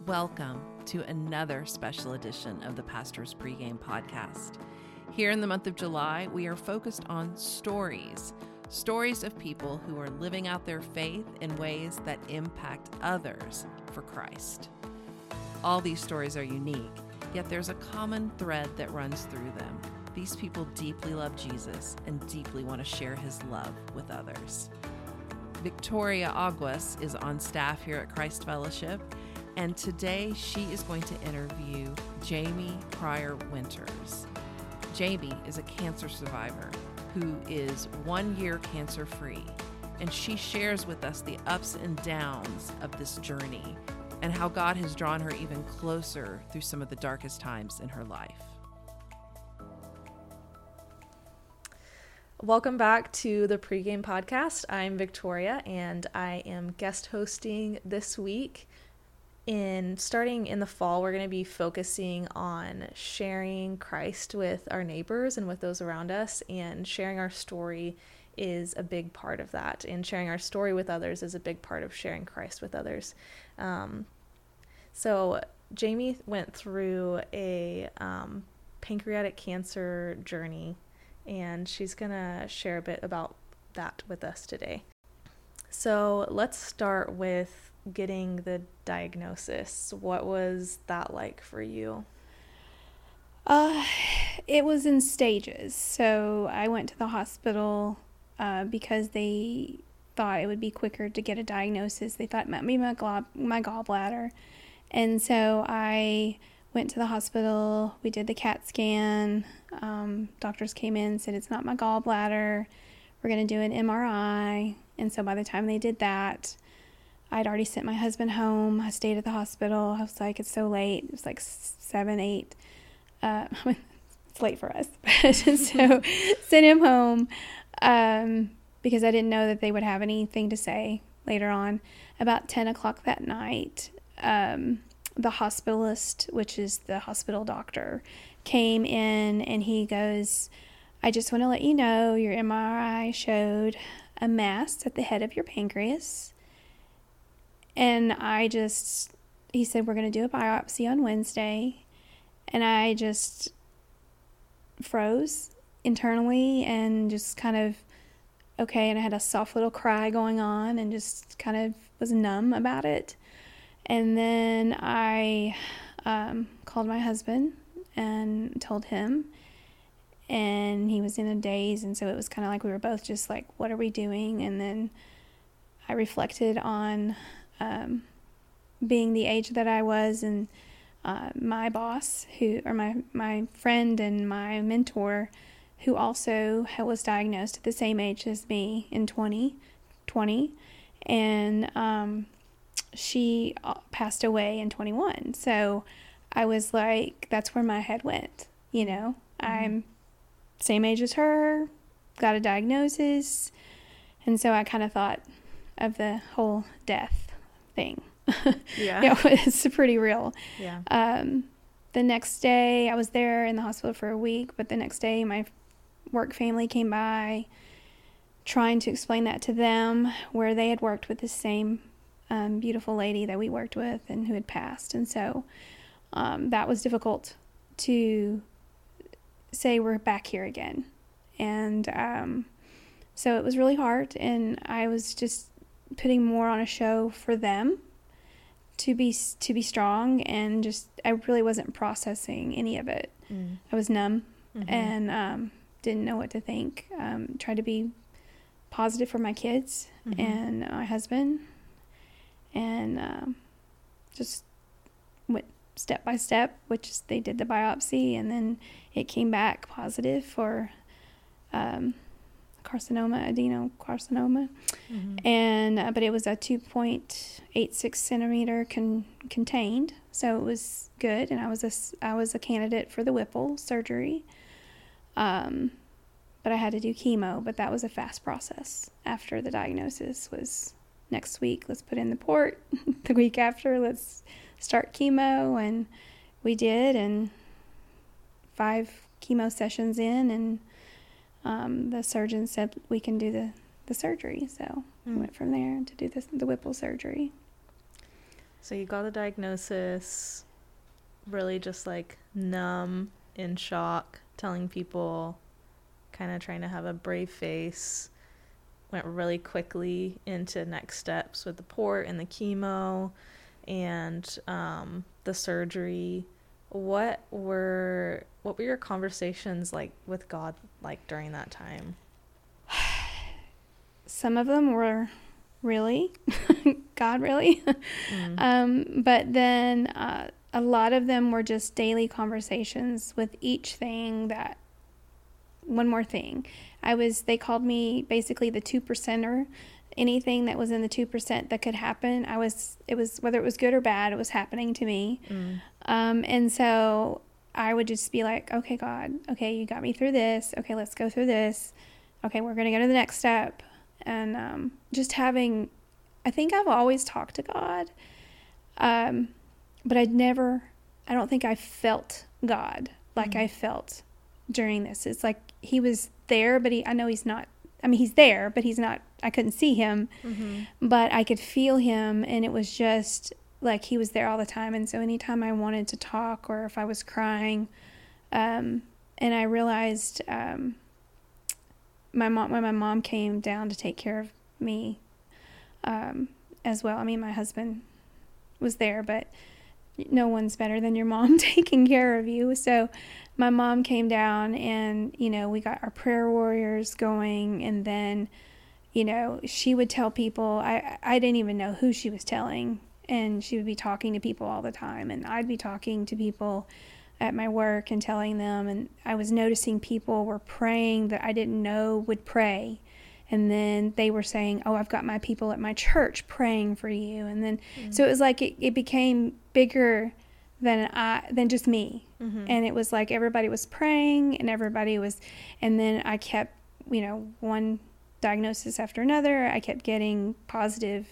Welcome to another special edition of the Pastor's Pregame Podcast. Here in the month of July, we are focused on stories of people who are living out their faith in ways that impact others for Christ. All these stories are unique, yet there's a common thread that runs through them. These people deeply love Jesus and deeply want to share his love with others. Victoria Aguas is on staff here at Christ Fellowship, and today she is going to interview Jamie Pryor Winters. Jamie is a cancer survivor who is 1 year cancer-free, and she shares with us the ups and downs of this journey and how God has drawn her even closer through some of the darkest times in her life. Welcome back to the Pregame Podcast. I'm Victoria, and I am guest hosting this week. Starting in the fall, we're going to be focusing on sharing Christ with our neighbors and with those around us, and sharing our story is a big part of that, and sharing our story with others is a big part of sharing Christ with others. So Jamie went through a pancreatic cancer journey, and she's going to share a bit about that with us today. So let's start with getting the diagnosis. What was that like for you? It was in stages. So I went to the hospital because they thought it would be quicker to get a diagnosis. They thought it might be my gallbladder. And so I went to the hospital. We did the CAT scan. Doctors came in and said, it's not my gallbladder. We're going to do an MRI. And so by the time they did that, I'd already sent my husband home. I stayed at the hospital. I was like, it's so late. It was like 7, 8. It's late for us. So sent him home because I didn't know that they would have anything to say later on. About 10 o'clock that night, the hospitalist, which is the hospital doctor, came in and he goes, I just want to let you know your MRI showed a mass at the head of your pancreas. And he said, we're going to do a biopsy on Wednesday. And I just froze internally and just kind of, okay. And I had a soft little cry going on and just kind of was numb about it. And then I called my husband and told him, and he was in a daze. And so it was kind of like we were both just like, what are we doing? And then I reflected on being the age that I was, and my boss, my friend and my mentor, who also was diagnosed at the same age as me in 2020, and she passed away in 21. So I was like, that's where my head went. Mm-hmm. I'm same age as her, got a diagnosis, and so I kind of thought of the whole death thing. Yeah. It's pretty real. Yeah. The next day, I was there in the hospital for a week, but the next day my work family came by trying to explain that to them, where they had worked with the same beautiful lady that we worked with and who had passed. And so that was difficult to say we're back here again. And so it was really hard, and I was just putting more on a show for them to be strong, and just I really wasn't processing any of it. I was numb. Mm-hmm. And didn't know what to think. Tried to be positive for my kids. Mm-hmm. and my husband, and just went step by step, which is they did the biopsy, and then it came back positive for adenocarcinoma. Mm-hmm. And but it was a 2.86 centimeter contained, so it was good, and I was a candidate for the Whipple surgery. But I had to do chemo, but that was a fast process. After the diagnosis was next week, let's put in the port. The week after, let's start chemo, and we did, and 5 chemo sessions in, and the surgeon said we can do the surgery. So we went from there to do the Whipple surgery. So you got the diagnosis, really just like numb, in shock, telling people, kind of trying to have a brave face. Went really quickly into next steps with the port and the chemo and the surgery. What were your conversations like with God like during that time? Some of them were really, God, really? But then a lot of them were just daily conversations with each thing that, one more thing. They called me basically the 2%er. Anything that was in the 2% that could happen, it was whether it was good or bad, it was happening to me. And so I would just be like, okay, God, okay, you got me through this. Okay, let's go through this. Okay, we're going to go to the next step. And I think I've always talked to God. But I don't think I felt God like I felt during this. It's like he was there, but I know he's not. I mean, he's there, but he's not. I couldn't see him, but I could feel him, and it was just like he was there all the time. And so anytime I wanted to talk or if I was crying, and I realized when my mom came down to take care of me as well. I mean, my husband was there, but no one's better than your mom taking care of you. So my mom came down and, we got our prayer warriors going. And then, she would tell people, I didn't even know who she was telling. And she would be talking to people all the time. And I'd be talking to people at my work and telling them. And I was noticing people were praying that I didn't know would pray. And then they were saying, oh, I've got my people at my church praying for you. And then, so it was like it became bigger than just me. And it was like everybody was praying and and then I kept, one diagnosis after another. I kept getting positive.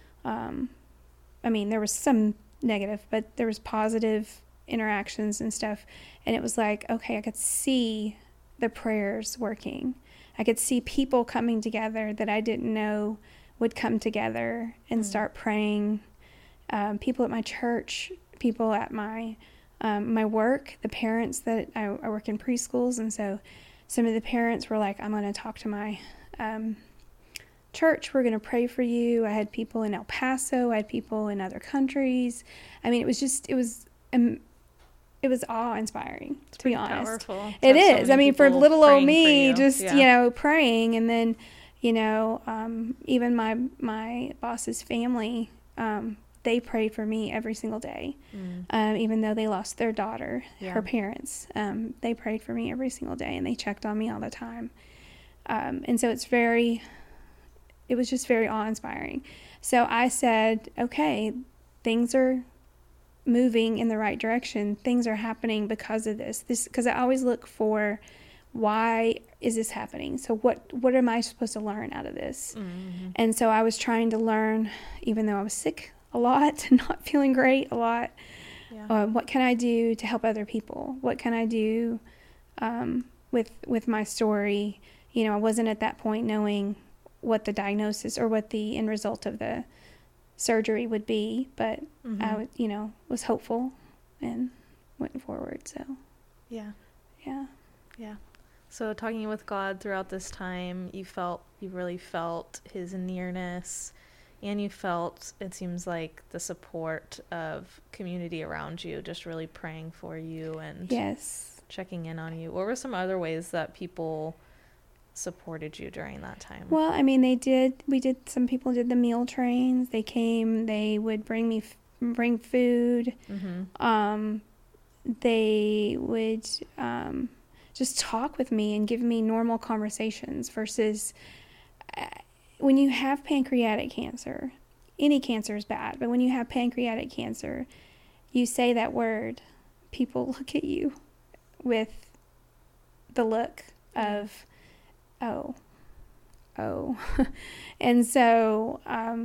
There was some negative, but there was positive interactions and stuff. And it was like, okay, I could see the prayers working. I could see people coming together that I didn't know would come together and start praying. People at my church, people at my work, the parents that I work in preschools. And so some of the parents were like, I'm going to talk to my church. We're going to pray for you. I had people in El Paso. I had people in other countries. I mean, it was awe-inspiring, to be honest. Powerful. It is. I mean, for little old me, just, praying. And then, even my boss's family, they prayed for me every single day. Even though they lost their daughter, her parents, they prayed for me every single day, and they checked on me all the time. And so it was just very awe-inspiring. So I said, okay, things are moving in the right direction. Things are happening because of this, because I always look for, why is this happening? So what am I supposed to learn out of this? And so I was trying to learn, even though I was sick a lot and not feeling great a lot, what can I do to help other people? What can I do with my story? I wasn't at that point knowing what the diagnosis or what the end result of the surgery would be, but I was hopeful and went forward. So yeah. So talking with God throughout this time, you really felt his nearness, and you felt, it seems like, the support of community around you, just really praying for you and checking in on you. What were some other ways that people supported you during that time? Well, I mean, some people did the meal trains. They came, they would bring food. They would just talk with me and give me normal conversations versus when you have pancreatic cancer, any cancer is bad, but when you have pancreatic cancer, you say that word, people look at you with the look of, oh. And so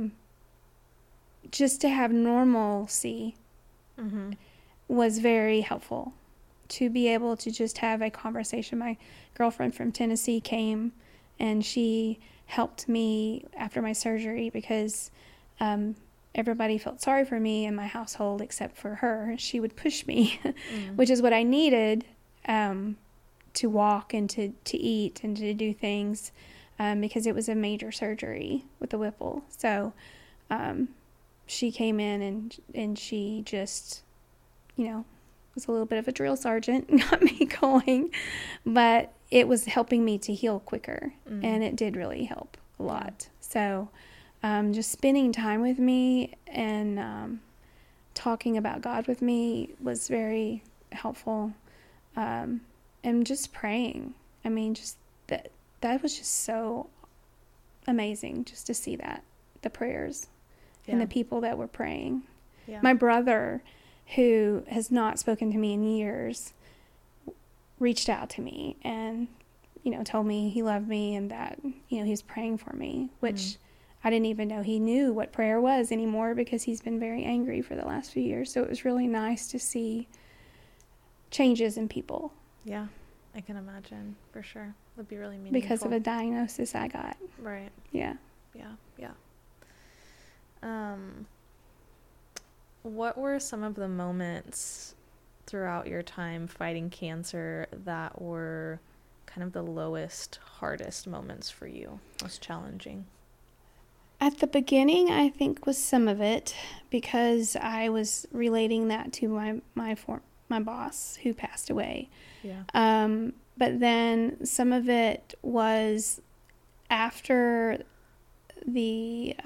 just to have normalcy was very helpful, to be able to just have a conversation. My girlfriend from Tennessee came and she helped me after my surgery because everybody felt sorry for me in my household except for her. She would push me, which is what I needed to walk and to eat and to do things because it was a major surgery with the Whipple. So she came in and she just, was a little bit of a drill sergeant and got me going. But it was helping me to heal quicker, and it did really help a lot. So just spending time with me and talking about God with me was very helpful. And just praying. I mean, just that was just so amazing just to see that, the prayers and the people that were praying. Yeah. My brother, who has not spoken to me in years, reached out to me and, told me he loved me and that, he was praying for me, which I didn't even know he knew what prayer was anymore because he's been very angry for the last few years. So it was really nice to see changes in people. Yeah, I can imagine, for sure. It'd be really meaningful. Because of a diagnosis I got. Right. Yeah. Yeah. What were some of the moments throughout your time fighting cancer that were kind of the lowest, hardest moments for you, most challenging? At the beginning, I think was some of it because I was relating that to my boss who passed away. Yeah. But then some of it was after the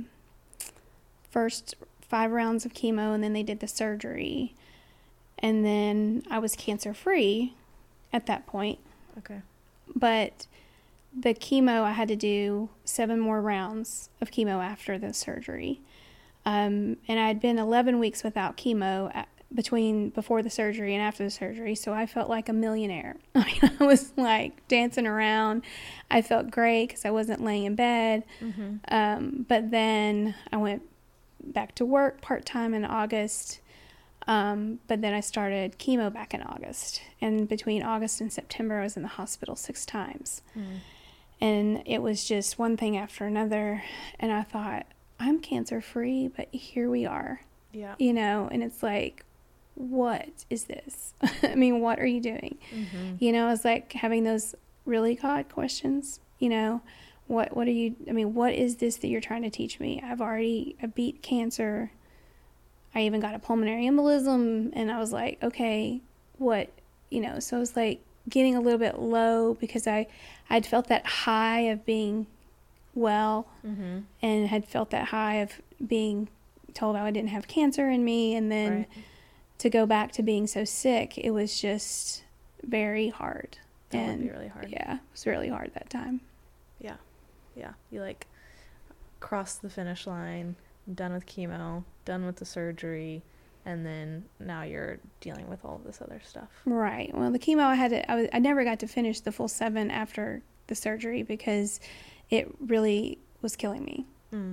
first 5 rounds of chemo, and then they did the surgery, and then I was cancer-free at that point. Okay. But the chemo, I had to do 7 more rounds of chemo after the surgery. And I had been 11 weeks without chemo before the surgery and after the surgery, so I felt like a millionaire. I mean, I was like dancing around. I felt great because I wasn't laying in bed. But then I went back to work part-time in August. But then I started chemo back in August. And between August and September, I was in the hospital 6 times. And it was just one thing after another. And I thought, I'm cancer-free, but here we are. Yeah. And it's like, what is this? I mean, what are you doing? I was like having those really God questions, what are you, what is this that you're trying to teach me? I beat cancer. I even got a pulmonary embolism, and I was like, okay, what, so I was like getting a little bit low because I'd felt that high of being well and had felt that high of being told I didn't have cancer in me. And then to go back to being so sick, it was just very hard. That would be really hard. Yeah, it was really hard that time. Yeah. You like crossed the finish line, done with chemo, done with the surgery, and then now you're dealing with all of this other stuff. Right. Well, the chemo I never got to finish the full 7 after the surgery because it really was killing me.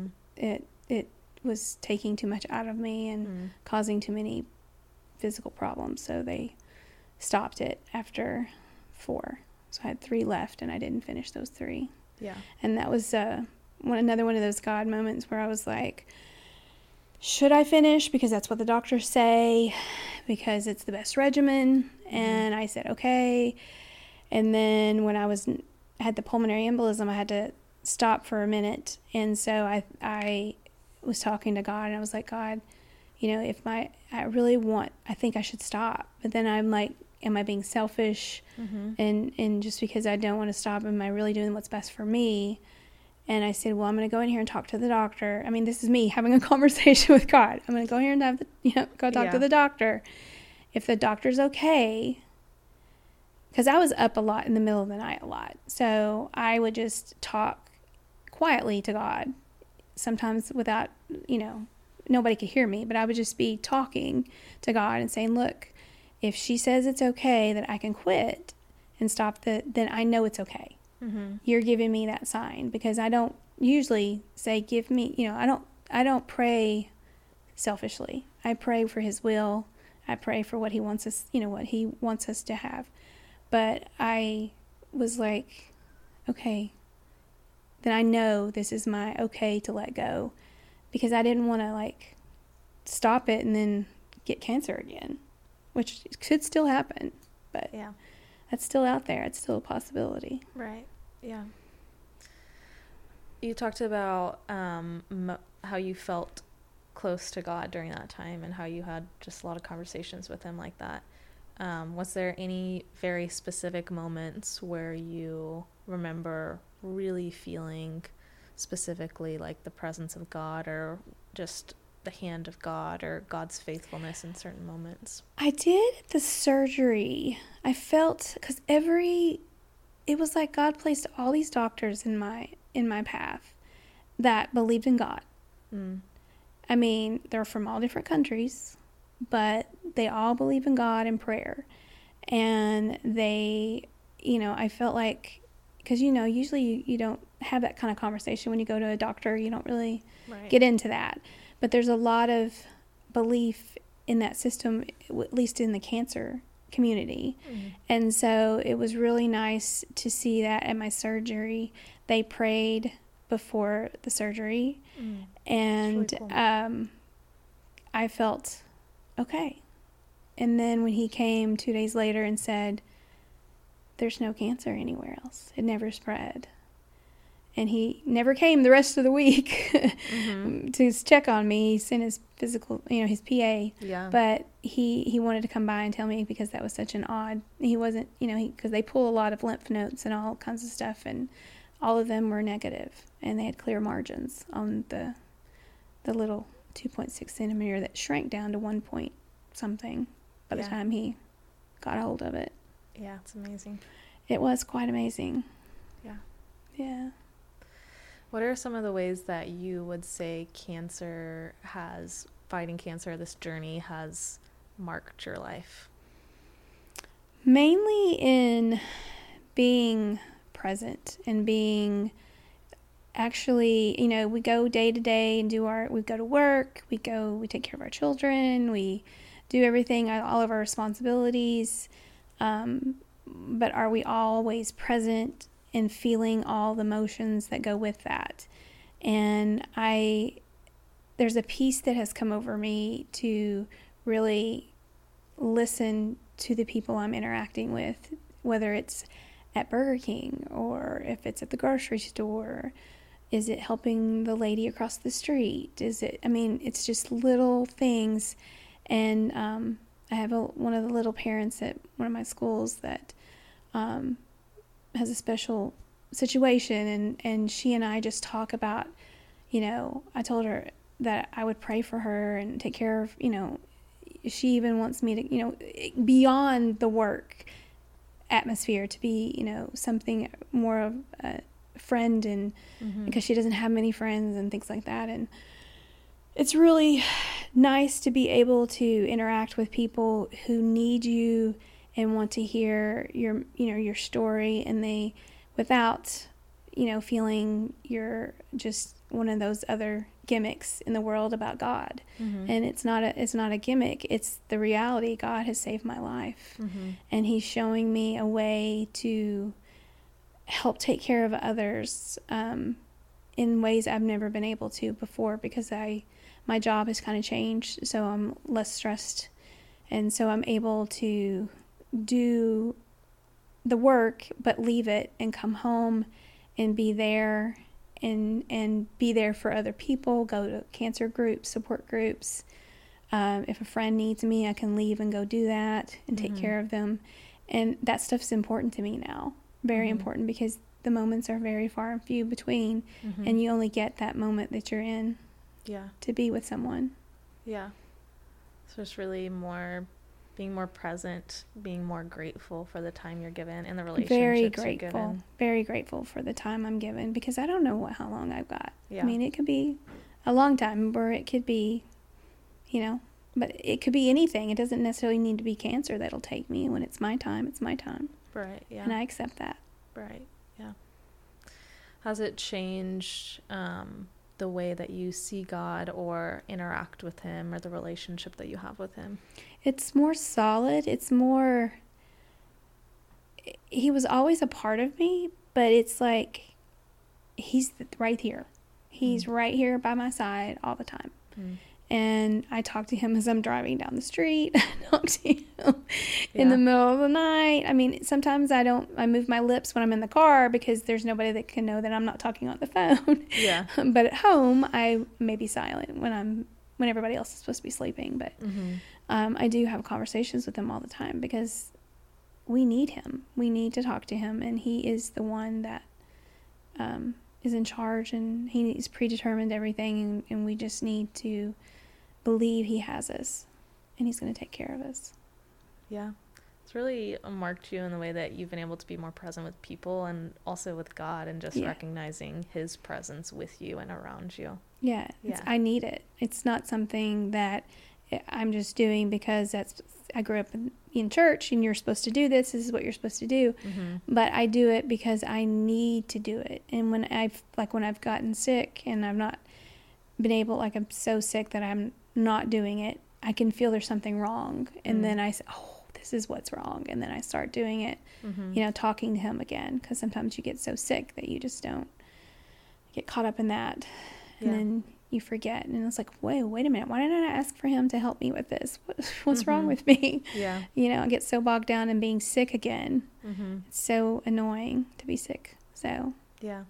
It was taking too much out of me and causing too many physical problems, so they stopped it after 4. So I had 3 left, and I didn't finish those 3. Yeah. And that was another one of those God moments where I was like, should I finish? Because that's what the doctors say, because it's the best regimen. And I said, okay. And then when I had the pulmonary embolism, I had to stop for a minute. And so I was talking to God, and I was like, God, I think I should stop. But then I'm like, am I being selfish? And just because I don't want to stop, am I really doing what's best for me? And I said, well, I'm going to go in here and talk to the doctor. I mean, this is me having a conversation with God. I'm going to go here and go talk to the doctor. If the doctor's okay, because I was up a lot in the middle of the night a lot. So I would just talk quietly to God, sometimes without, nobody could hear me, but I would just be talking to God and saying, look, if she says it's okay that I can quit and stop then I know it's okay. You're giving me that sign, because I don't usually say, give me, I don't pray selfishly. I pray for his will. I pray for what he wants us, what he wants us to have. But I was like, okay, then I know this is my okay to let go, because I didn't want to like stop it and then get cancer again, which could still happen, but Yeah. that's still out there. It's still a possibility. Right. Yeah. You talked about how you felt close to God during that time and how you had just a lot of conversations with him like that. Was there any very specific moments where you remember really feeling specifically like the presence of God or just the hand of God or God's faithfulness in certain moments? I did the surgery. I felt, because it was like God placed all these doctors in my path that believed in God. I mean, they're from all different countries, but they all believe in God and prayer. And they, I felt like, because, usually you don't have that kind of conversation when you go to a doctor. You don't really get into that. But there's a lot of belief in that system, at least in the cancer community. And so it was really nice to see that at my surgery. They prayed before the surgery. And really cool. I felt okay. And then when he came 2 days later and said, there's no cancer anywhere else, it never spread. And he never came the rest of the week to check on me. He sent his physical, his PA. Yeah. But he wanted to come by and tell me, because that was such an odd, he wasn't, because they pull a lot of lymph nodes and all kinds of stuff, and all of them were negative, and they had clear margins on the little 2.6 centimeter that shrank down to 1 point something by the time he got a hold of it. Yeah, it's amazing. It was quite amazing. Yeah. Yeah. What are some of the ways that you would say fighting cancer, this journey has marked your life? Mainly in being present and being actually, we go day to day and we go to work, we take care of our children, we do everything, all of our responsibilities. But are we always present and feeling all the emotions that go with that? And there's a peace that has come over me to really listen to the people I'm interacting with, whether it's at Burger King or if it's at the grocery store. Is it helping the lady across the street? It's just little things. And I have one of the little parents at one of my schools that has a special situation, and she and I just talk about, I told her that I would pray for her and take care of, she even wants me to, beyond the work atmosphere, to be, something more of a friend, and because she doesn't have many friends and things like that. And it's really nice to be able to interact with people who need you and want to hear your story, and they, without, feeling you're just one of those other gimmicks in the world about God. And it's not a gimmick. It's the reality. God has saved my life, and he's showing me a way to help take care of others in ways I've never been able to before, because my job has kind of changed, so I'm less stressed, and so I'm able to do the work but leave it and come home and be there and be there for other people, go to cancer groups, support groups. If a friend needs me, I can leave and go do that and take care of them. And that stuff's important to me now, very important, because the moments are very far and few between, and you only get that moment that you're in to be with someone. Yeah. So it's really being more present, being more grateful for the time you're given and the relationships you're given. Very grateful for the time I'm given, because I don't know how long I've got. Yeah. I mean, it could be a long time, or it could be, but it could be anything. It doesn't necessarily need to be cancer that'll take me. When it's my time, it's my time. Right, yeah. And I accept that. Right, yeah. Has it changed the way that you see God or interact with him, or the relationship that you have with him? It's more solid. He was always a part of me, but it's like he's right here. He's right here by my side all the time. And I talk to him as I'm driving down the street. I talk to him in the middle of the night. I mean, sometimes I move my lips when I'm in the car because there's nobody that can know that I'm not talking on the phone. Yeah. But at home, I may be silent when everybody else is supposed to be sleeping. But I do have conversations with him all the time because we need him. We need to talk to him, and he is the one that is in charge, and he's predetermined everything, and we just need to believe he has us, and he's going to take care of us. Yeah. It's really marked you in the way that you've been able to be more present with people and also with God, and just recognizing his presence with you and around you. Yeah. I need it. It's not something that I'm just doing because I grew up in church and you're supposed to do this. This is what you're supposed to do. But I do it because I need to do it. And when I've gotten sick and I've not been able, I'm so sick that I'm not doing it, I can feel there's something wrong. And then I say, oh, this is what's wrong. And then I start doing it, talking to him again. Because sometimes you get so sick that you just don't get caught up in that. And then you forget. And it's like, wait a minute. Why didn't I ask for him to help me with this? What's wrong with me? Yeah. I get so bogged down in being sick again. It's so annoying to be sick. So yeah.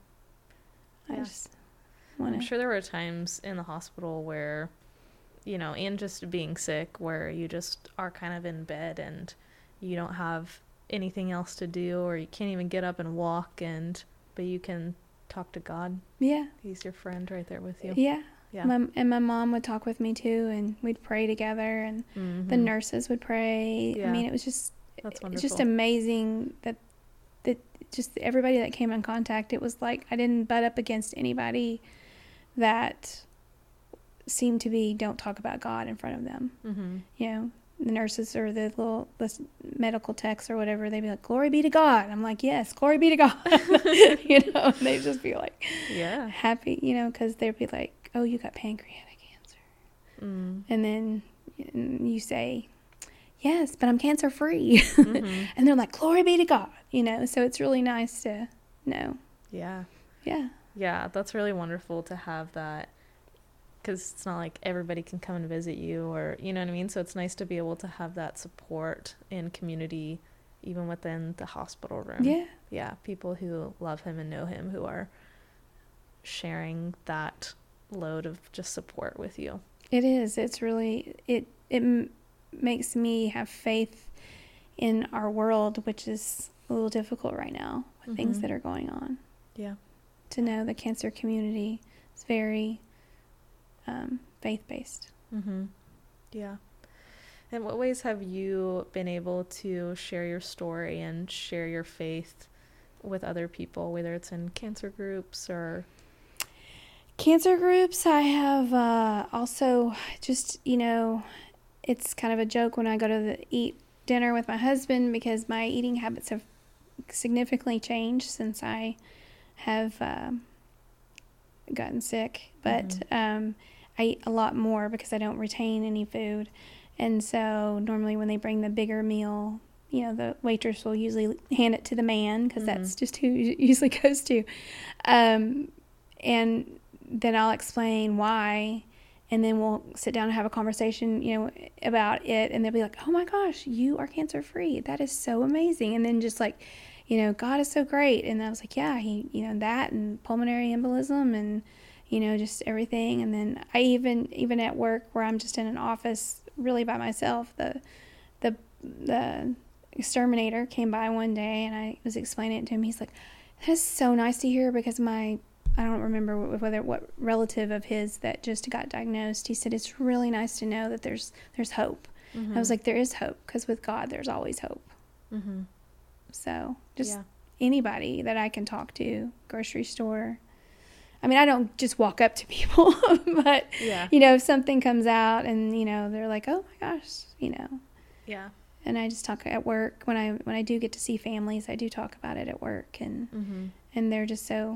I'm sure there were times in the hospital where, and just being sick, where you just are kind of in bed and you don't have anything else to do, or you can't even get up and walk, but you can talk to God. Yeah. He's your friend right there with you. Yeah. Yeah. My mom would talk with me too, and we'd pray together, and the nurses would pray. Yeah. I mean, it was just, that's wonderful. It's just amazing that just everybody that came in contact, it was like I didn't butt up against anybody that seemed to be, don't talk about God in front of them. The nurses or the medical techs or whatever, they'd be like, glory be to God. I'm like, yes, glory be to God. And they'd just be like, happy, because they'd be like, oh, you got pancreatic cancer. And then you say, yes, but I'm cancer free. And they're like, glory be to God, so it's really nice to know. Yeah. Yeah, that's really wonderful to have that. Because it's not like everybody can come and visit you, or, you know what I mean? So it's nice to be able to have that support and community even within the hospital room. Yeah. Yeah, people who love him and know him, who are sharing that load of just support with you. It is. It's really, it makes me have faith in our world, which is a little difficult right now with things that are going on. Yeah. To know the cancer community is very faith-based. Yeah. In what ways have you been able to share your story and share your faith with other people, whether it's in cancer groups or... Cancer groups, I have also just, it's kind of a joke when I go to eat dinner with my husband, because my eating habits have significantly changed since I have gotten sick. But I eat a lot more because I don't retain any food. And so normally when they bring the bigger meal, the waitress will usually hand it to the man, because that's just who it usually goes to. And then I'll explain why, and then we'll sit down and have a conversation, about it. And they'll be like, oh my gosh, you are cancer free. That is so amazing. And then just like, God is so great. And I was like, yeah, that and pulmonary embolism and, just everything. And then I even at work where I'm just in an office really by myself, the exterminator came by one day and I was explaining it to him. He's like, that's so nice to hear, because I don't remember what relative of his that just got diagnosed. He said, it's really nice to know that there's hope. I was like, there is hope, because with God, there's always hope. So just anybody that I can talk to, grocery store. I mean, I don't just walk up to people, but, if something comes out and, they're like, oh my gosh, Yeah. And I just talk at work. When I do get to see families, I do talk about it at work, and they're just so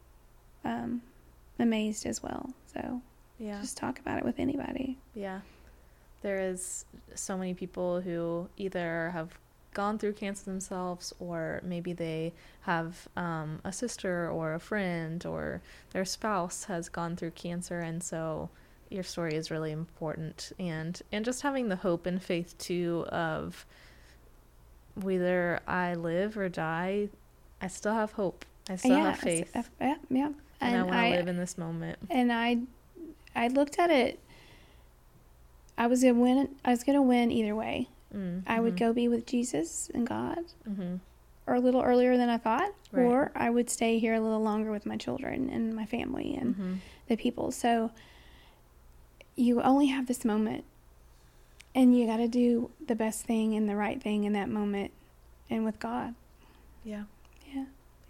amazed as well. So just talk about it with anybody. Yeah. There is so many people who either have gone through cancer themselves, or maybe they have a sister or a friend or their spouse has gone through cancer, and so your story is really important. And just having the hope and faith too of whether I live or die, I still have hope. I still have faith. Yeah. And I want to live in this moment. And I looked at it. I was gonna win either way. Mm-hmm. I would go be with Jesus and God, mm-hmm. or a little earlier than I thought, Right. or I would stay here a little longer with my children and my family and mm-hmm. the people. So you only have this moment, and you got to do the best thing and the right thing in that moment, and with God. Yeah. Yeah.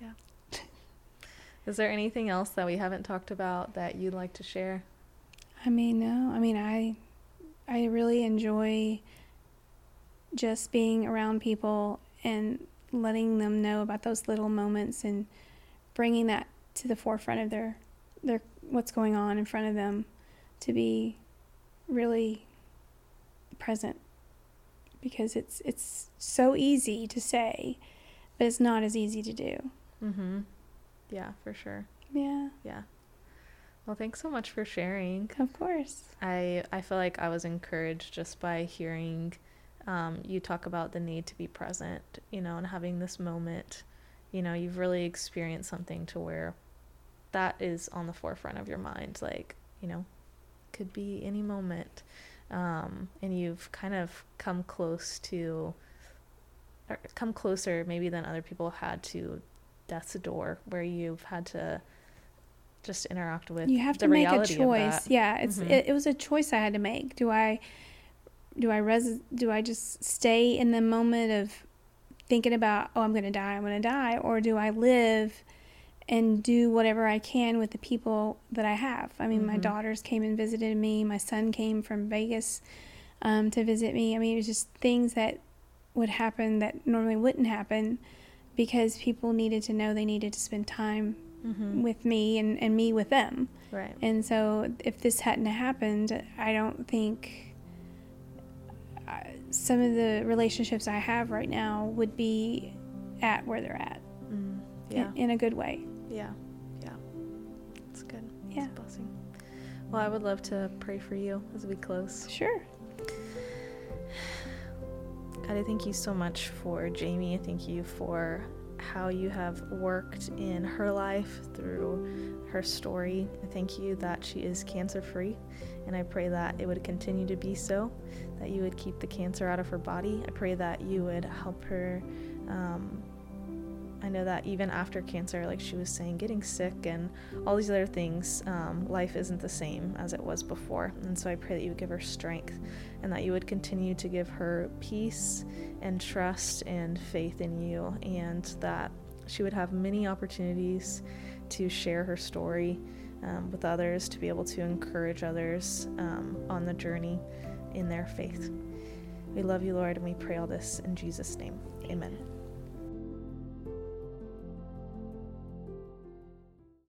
Is there anything else that we haven't talked about that you'd like to share? No. I really enjoy just being around people and letting them know about those little moments and bringing that to the forefront of their what's going on in front of them, to be really present, because it's so easy to say, but it's not as easy to do. Mm-hmm. Yeah, for sure. Yeah. Well, thanks so much for sharing. Of course. I feel like I was encouraged just by hearing you talk about the need to be present, and having this moment. You've really experienced something to where that is on the forefront of your mind, like, could be any moment. And you've kind of come closer maybe than other people had to death's door, where you've had to just interact with you have the to make a reality choice. of that. Yeah, Mm-hmm. it was a choice I had to make. Do I just stay in the moment of thinking about, I'm going to die, or do I live and do whatever I can with the people that I have? I mean, Mm-hmm. my daughters came and visited me. My son came from Vegas to visit me. I mean, it was just things that would happen that normally wouldn't happen, because people needed to know they needed to spend time Mm-hmm. with me and me with them. Right. And so if this hadn't happened, I don't think some of the relationships I have right now would be at where they're at. Yeah. In a good way. Yeah. It's good. Yeah. It's a blessing. Well, I would love to pray for you as we close. Sure. God, I thank you so much for Jamie. I thank you for how you have worked in her life through her story. I thank you that she is cancer-free, and I pray that it would continue to be so, that you would keep the cancer out of her body. I pray that you would help her. I know that even after cancer, like she was saying, getting sick and all these other things, life isn't the same as it was before. And so I pray that you would give her strength, and that you would continue to give her peace and trust and faith in you, and that she would have many opportunities to share her story with others, to be able to encourage others on the journey in their faith. We love you, Lord, and we pray all this in Jesus' name. Amen.